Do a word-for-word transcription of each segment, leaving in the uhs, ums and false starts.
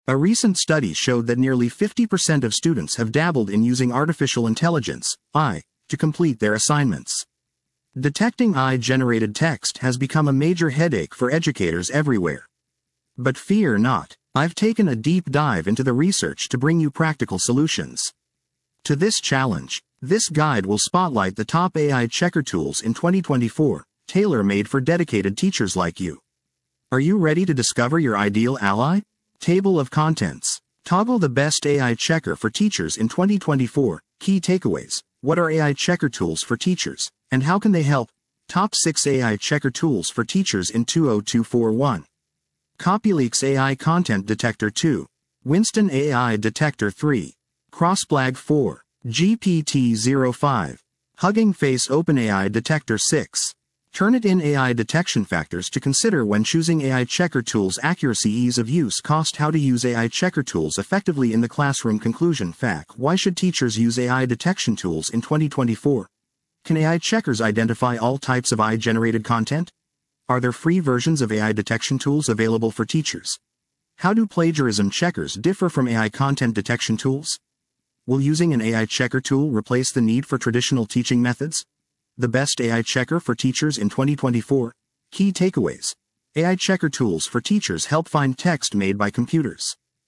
A recent study showed that nearly fifty percent of students have dabbled in using artificial intelligence, A I, to complete their assignments. Detecting A I-generated text has become a major headache for educators everywhere. But fear not, I've taken a deep dive into the research to bring you practical solutions. To this challenge, this guide will spotlight the top A I checker tools in twenty twenty-four, tailor-made for dedicated teachers like you. Are you ready to discover your ideal ally? Table of Contents. Toggle the best A I checker for teachers in twenty twenty-four. Key takeaways. What are A I checker tools for teachers, and how can they help? Top six A I checker tools for teachers in two thousand twenty-four. one. Copyleaks A I Content Detector two. Winston A I Detector three. Crossblag four. G P T zero five. Hugging Face OpenAI Detector six. Turnitin A I detection factors to consider when choosing A I checker tools: accuracy, ease of use, cost. How to use A I checker tools effectively in the classroom. Conclusion. Fact: why should teachers use A I detection tools in twenty twenty-four? Can A I checkers identify all types of A I-generated content? Are there free versions of A I detection tools available for teachers? How do plagiarism checkers differ from A I content detection tools? Will using an A I checker tool replace the need for traditional teaching methods? The best A I checker for teachers in twenty twenty-four. Key takeaways. A I checker tools for teachers help find text made by computers.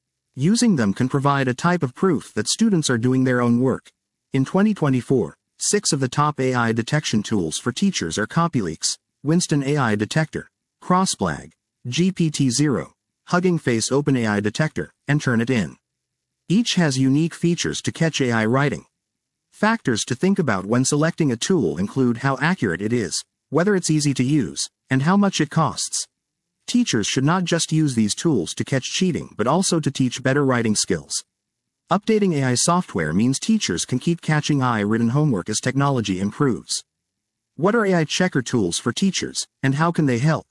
Using them can provide a type of proof that students are doing their own work. In twenty twenty-four, six of the top A I detection tools for teachers are Copyleaks, Winston A I Detector, Crossblag, G P T zero, Hugging Face OpenAI Detector, and Turnitin. Each has unique features to catch A I writing. Factors to think about when selecting a tool include how accurate it is, whether it's easy to use, and how much it costs. Teachers should not just use these tools to catch cheating but also to teach better writing skills. Updating A I software means teachers can keep catching A I-written homework as technology improves. What are A I checker tools for teachers, and how can they help?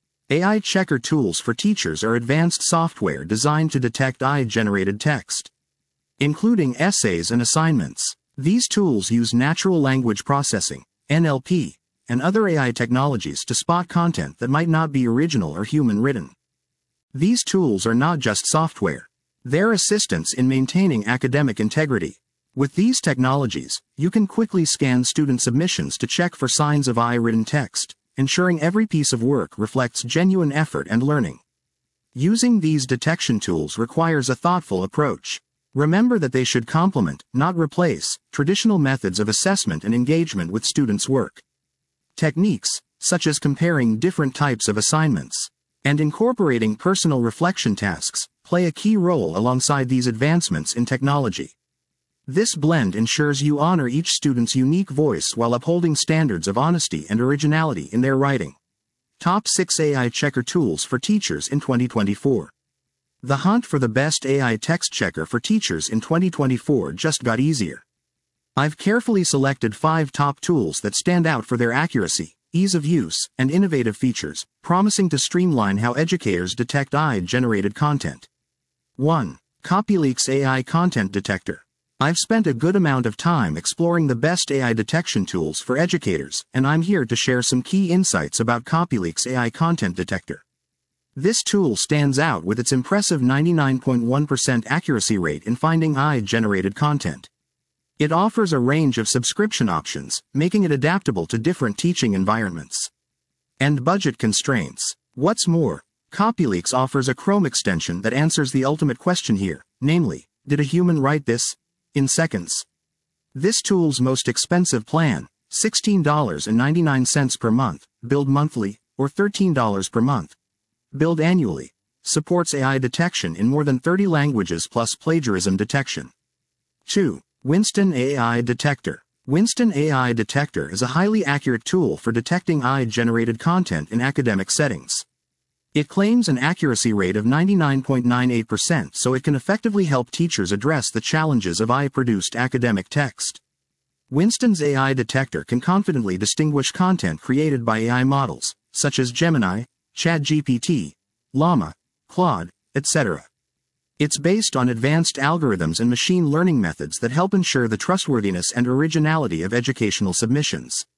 A I checker tools for teachers are advanced software designed to detect A I-generated text, including essays and assignments. These tools use natural language processing, N L P, and other A I technologies to spot content that might not be original or human-written. These tools are not just software. They're assistants in maintaining academic integrity. With these technologies, you can quickly scan student submissions to check for signs of A I-written text, ensuring every piece of work reflects genuine effort and learning. Using these detection tools requires a thoughtful approach. Remember that they should complement, not replace, traditional methods of assessment and engagement with students' work. Techniques, such as comparing different types of assignments and incorporating personal reflection tasks, play a key role alongside these advancements in technology. This blend ensures you honor each student's unique voice while upholding standards of honesty and originality in their writing. Top six A I checker tools for teachers in twenty twenty-four. The hunt for the best A I text checker for teachers in twenty twenty-four just got easier. I've carefully selected five top tools that stand out for their accuracy, ease of use, and innovative features, promising to streamline how educators detect A I-generated content. one. Copyleaks A I Content Detector. I've spent a good amount of time exploring the best A I detection tools for educators, and I'm here to share some key insights about Copyleaks A I Content Detector. This tool stands out with its impressive ninety-nine point one percent accuracy rate in finding A I-generated content. It offers a range of subscription options, making it adaptable to different teaching environments and budget constraints. What's more, Copyleaks offers a Chrome extension that answers the ultimate question here, namely, did a human write this? In seconds. This tool's most expensive plan, sixteen dollars and ninety-nine cents per month, billed monthly, or thirteen dollars per month, billed annually, supports A I detection in more than thirty languages plus plagiarism detection. two. Winston A I Detector. Winston A I Detector is a highly accurate tool for detecting A I-generated content in academic settings. It claims an accuracy rate of ninety-nine point nine eight percent, so it can effectively help teachers address the challenges of A I-produced academic text. Winston's A I detector can confidently distinguish content created by A I models, such as Gemini, ChatGPT, Llama, Claude, et cetera. It's based on advanced algorithms and machine learning methods that help ensure the trustworthiness and originality of educational submissions.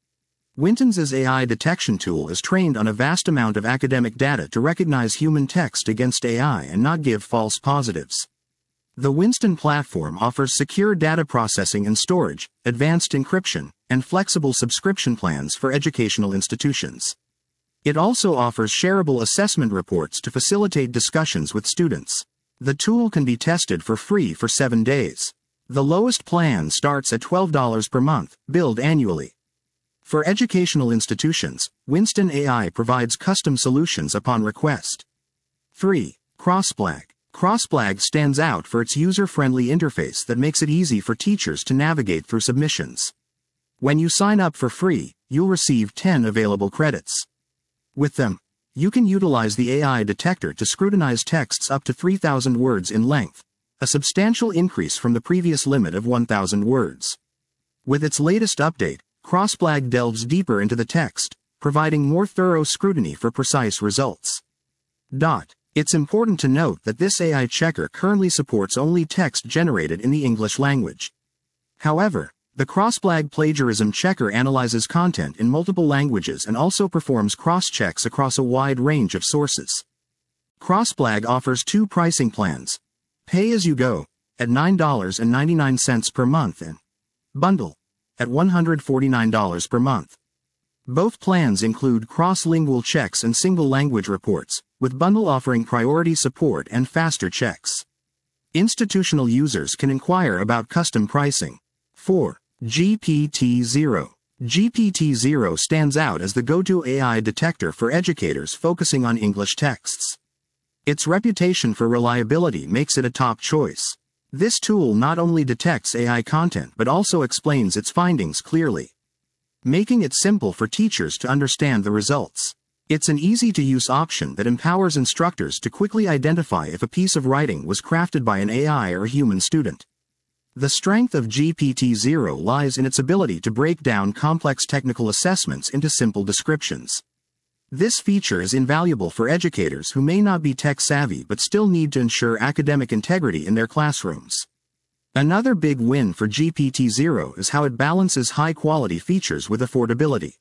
Wintons' A I detection tool is trained on a vast amount of academic data to recognize human text against A I and not give false positives. The Winston platform offers secure data processing and storage, advanced encryption, and flexible subscription plans for educational institutions. It also offers shareable assessment reports to facilitate discussions with students. The tool can be tested for free for seven days. The lowest plan starts at twelve dollars per month, billed annually. For educational institutions, Winston A I provides custom solutions upon request. three. Crossblag. Crossblag stands out for its user-friendly interface that makes it easy for teachers to navigate through submissions. When you sign up for free, you'll receive ten available credits. With them, you can utilize the A I detector to scrutinize texts up to three thousand words in length, a substantial increase from the previous limit of one thousand words. With its latest update, Crossblag delves deeper into the text, providing more thorough scrutiny for precise results. Dot. It's important to note that this A I checker currently supports only text generated in the English language. However, the Crossblag plagiarism checker analyzes content in multiple languages and also performs cross-checks across a wide range of sources. Crossblag offers two pricing plans: Pay as you go, at nine dollars and ninety-nine cents per month, and Bundle, at one hundred forty-nine dollars per month. Both plans include cross-lingual checks and single-language reports, with Bundle offering priority support and faster checks. Institutional users can inquire about custom pricing. four. G P T zero. G P T zero stands out as the go-to A I detector for educators focusing on English texts. Its reputation for reliability makes it a top choice. This tool not only detects A I content but also explains its findings clearly, making it simple for teachers to understand the results. It's an easy-to-use option that empowers instructors to quickly identify if a piece of writing was crafted by an A I or a human student. The strength of G P T zero lies in its ability to break down complex technical assessments into simple descriptions. This feature is invaluable for educators who may not be tech-savvy but still need to ensure academic integrity in their classrooms. Another big win for G P T zero is how it balances high-quality features with affordability.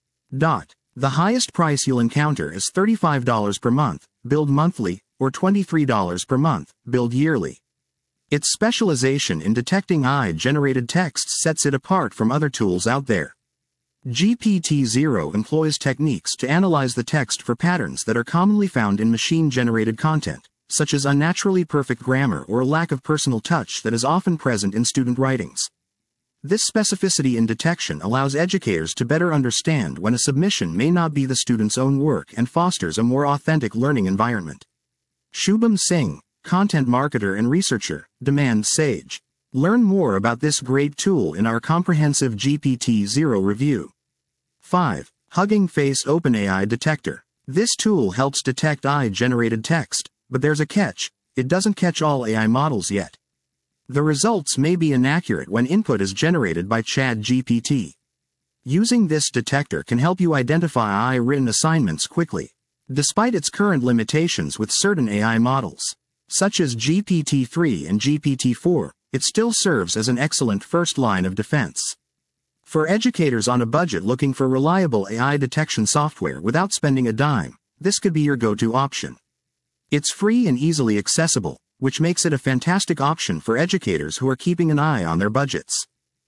Dot. The highest price you'll encounter is thirty-five dollars per month, billed monthly, or twenty-three dollars per month, billed yearly. Its specialization in detecting A I-generated text sets it apart from other tools out there. G P T zero employs techniques to analyze the text for patterns that are commonly found in machine-generated content, such as unnaturally perfect grammar or a lack of personal touch that is often present in student writings. This specificity in detection allows educators to better understand when a submission may not be the student's own work and fosters a more authentic learning environment. Shubham Singh, content marketer and researcher, demands Sage. Learn more about this great tool in our comprehensive G P T zero review. five. Hugging Face OpenAI Detector. This tool helps detect A I-generated text, but there's a catch: it doesn't catch all A I models yet. The results may be inaccurate when input is generated by ChatGPT. Using this detector can help you identify A I-written assignments quickly, despite its current limitations with certain A I models, such as G P T three and G P T four. It still serves as an excellent first line of defense. For educators on a budget looking for reliable A I detection software without spending a dime, this could be your go-to option. It's free and easily accessible, which makes it a fantastic option for educators who are keeping an eye on their budgets.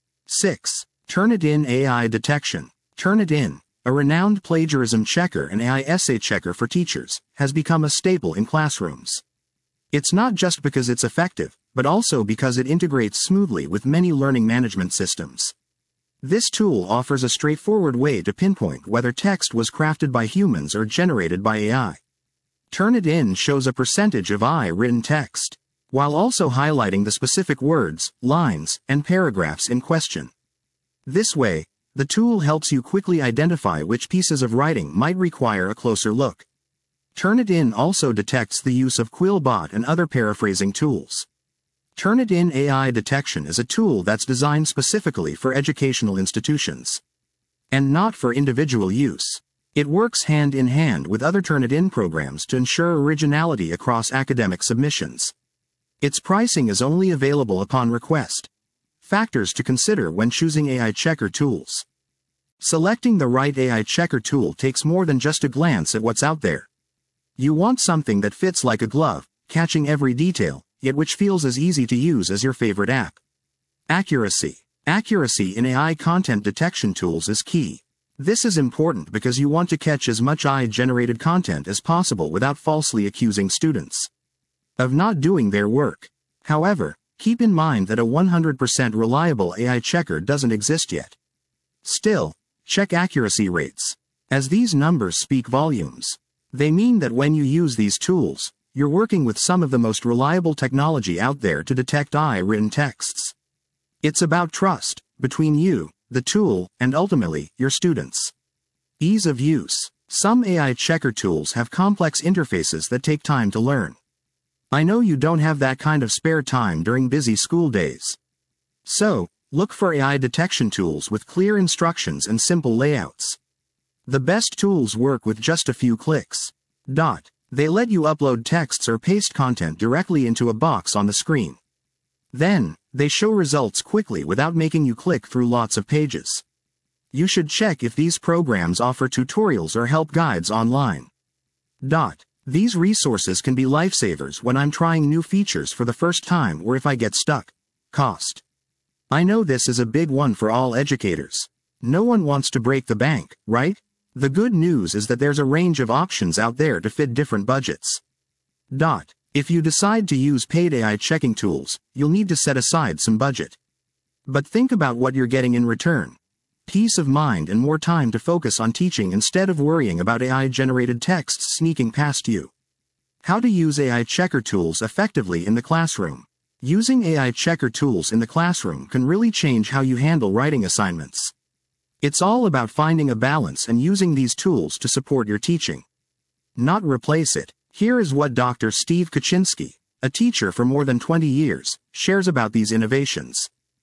six. Turnitin A I Detection. Turnitin, a renowned plagiarism checker and A I essay checker for teachers, has become a staple in classrooms. It's not just because it's effective, but also because it integrates smoothly with many learning management systems. This tool offers a straightforward way to pinpoint whether text was crafted by humans or generated by A I. Turnitin shows a percentage of A I-written text, while also highlighting the specific words, lines, and paragraphs in question. This way, the tool helps you quickly identify which pieces of writing might require a closer look. Turnitin also detects the use of Quillbot and other paraphrasing tools. Turnitin A I Detection is a tool that's designed specifically for educational institutions, and not for individual use. It works hand in hand with other Turnitin programs to ensure originality across academic submissions. Its pricing is only available upon request. Factors to consider when choosing A I checker tools. Selecting the right A I checker tool takes more than just a glance at what's out there. You want something that fits like a glove, catching every detail, yet which feels as easy to use as your favorite app. Accuracy. Accuracy in A I content detection tools is key. This is important because you want to catch as much A I-generated content as possible without falsely accusing students of not doing their work. However, keep in mind that a one hundred percent reliable A I checker doesn't exist yet. Still, check accuracy rates, as these numbers speak volumes. They mean that when you use these tools, you're working with some of the most reliable technology out there to detect A I-written texts. It's about trust between you, the tool, and ultimately, your students. Ease of use. Some A I checker tools have complex interfaces that take time to learn. I know you don't have that kind of spare time during busy school days. So, look for A I detection tools with clear instructions and simple layouts. The best tools work with just a few clicks. Dot. They let you upload texts or paste content directly into a box on the screen. Then, they show results quickly without making you click through lots of pages. You should check if these programs offer tutorials or help guides online. Dot. These resources can be lifesavers when I'm trying new features for the first time or if I get stuck. Cost. I know this is a big one for all educators. No one wants to break the bank, right? The good news is that there's a range of options out there to fit different budgets. Dot. If you decide to use paid A I checking tools, you'll need to set aside some budget. But think about what you're getting in return. Peace of mind and more time to focus on teaching instead of worrying about A I-generated texts sneaking past you. How to use A I checker tools effectively in the classroom. Using A I checker tools in the classroom can really change how you handle writing assignments. It's all about finding a balance and using these tools to support your teaching, not replace it. Here is what Doctor Steve Kaczynski, a teacher for more than twenty years, shares about these innovations.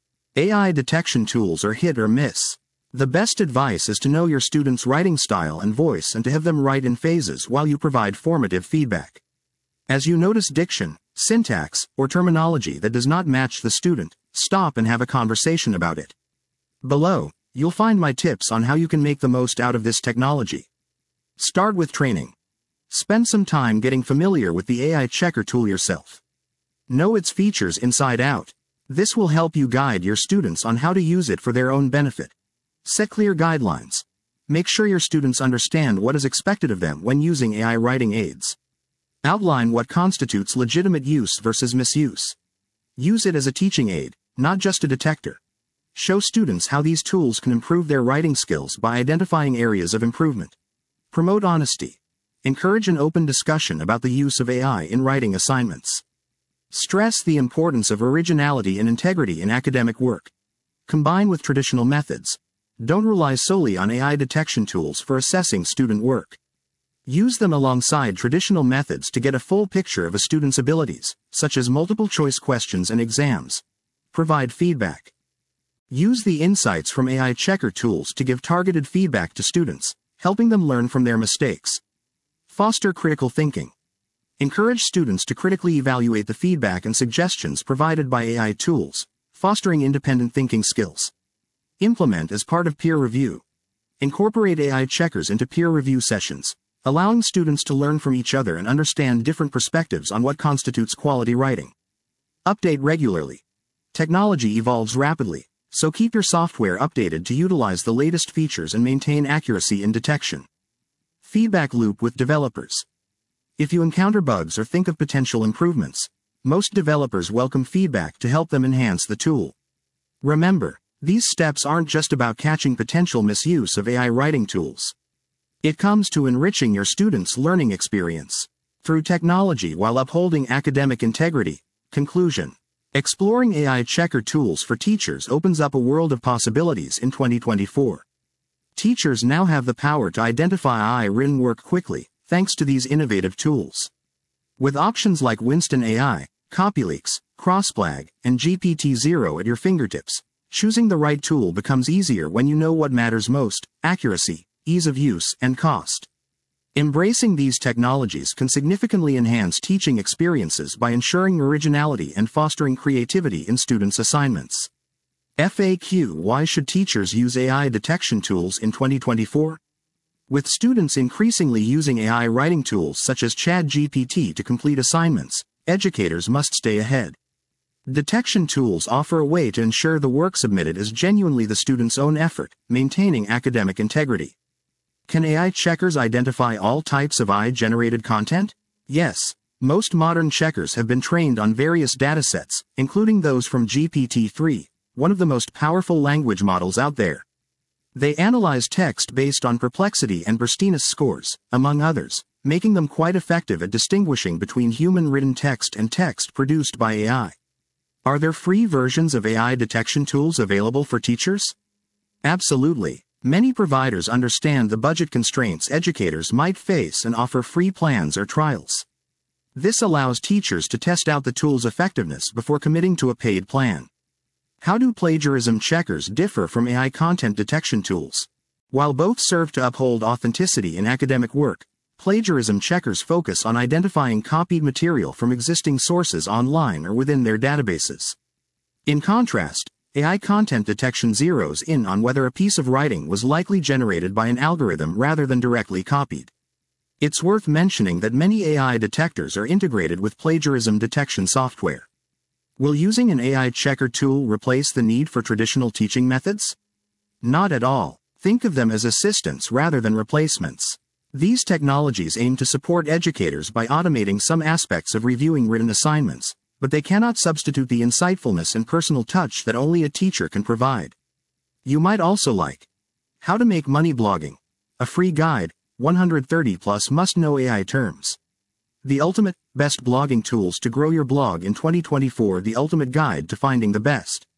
A I detection tools are hit or miss. The best advice is to know your students' writing style and voice and to have them write in phases while you provide formative feedback. As you notice diction, syntax, or terminology that does not match the student, stop and have a conversation about it. Below, you'll find my tips on how you can make the most out of this technology. Start with training. Spend some time getting familiar with the A I checker tool yourself. Know its features inside out. This will help you guide your students on how to use it for their own benefit. Set clear guidelines. Make sure your students understand what is expected of them when using A I writing aids. Outline what constitutes legitimate use versus misuse. Use it as a teaching aid, not just a detector. Show students how these tools can improve their writing skills by identifying areas of improvement. Promote honesty. Encourage an open discussion about the use of A I in writing assignments. Stress the importance of originality and integrity in academic work. Combine with traditional methods. Don't rely solely on A I detection tools for assessing student work. Use them alongside traditional methods to get a full picture of a student's abilities, such as multiple-choice questions and exams. Provide feedback. Use the insights from A I checker tools to give targeted feedback to students, helping them learn from their mistakes. Foster critical thinking. Encourage students to critically evaluate the feedback and suggestions provided by A I tools, fostering independent thinking skills. Implement as part of peer review. Incorporate A I checkers into peer review sessions, allowing students to learn from each other and understand different perspectives on what constitutes quality writing. Update regularly. Technology evolves rapidly, so keep your software updated to utilize the latest features and maintain accuracy in detection. Feedback loop with developers. If you encounter bugs or think of potential improvements, most developers welcome feedback to help them enhance the tool. Remember, these steps aren't just about catching potential misuse of A I writing tools. It comes to enriching your students' learning experience through technology while upholding academic integrity. Conclusion. Exploring A I checker tools for teachers opens up a world of possibilities in twenty twenty-four. Teachers now have the power to identify A I-written work quickly, thanks to these innovative tools. With options like Winston A I, CopyLeaks, Crossblag, and G P T zero at your fingertips, choosing the right tool becomes easier when you know what matters most: accuracy, ease of use, and cost. Embracing these technologies can significantly enhance teaching experiences by ensuring originality and fostering creativity in students' assignments. F A Q: Why should teachers use A I detection tools in twenty twenty-four? With students increasingly using A I writing tools such as ChatGPT to complete assignments, educators must stay ahead. Detection tools offer a way to ensure the work submitted is genuinely the student's own effort, maintaining academic integrity. Can A I checkers identify all types of A I-generated content? Yes. Most modern checkers have been trained on various datasets, including those from G P T three, one of the most powerful language models out there. They analyze text based on Perplexity and Burstinus scores, among others, making them quite effective at distinguishing between human-written text and text produced by A I. Are there free versions of A I detection tools available for teachers? Absolutely. Many providers understand the budget constraints educators might face and offer free plans or trials. This allows teachers to test out the tool's effectiveness before committing to a paid plan. How do plagiarism checkers differ from A I content detection tools? While both serve to uphold authenticity in academic work, plagiarism checkers focus on identifying copied material from existing sources online or within their databases. In contrast, A I content detection zeroes in on whether a piece of writing was likely generated by an algorithm rather than directly copied. It's worth mentioning that many A I detectors are integrated with plagiarism detection software. Will using an A I checker tool replace the need for traditional teaching methods? Not at all. Think of them as assistants rather than replacements. These technologies aim to support educators by automating some aspects of reviewing written assignments, but they cannot substitute the insightfulness and personal touch that only a teacher can provide. You might also like How to Make Money Blogging, a free guide, one hundred thirty plus must-know A I terms. The Ultimate, Best Blogging Tools to Grow Your Blog in twenty twenty-four. The Ultimate Guide to Finding the Best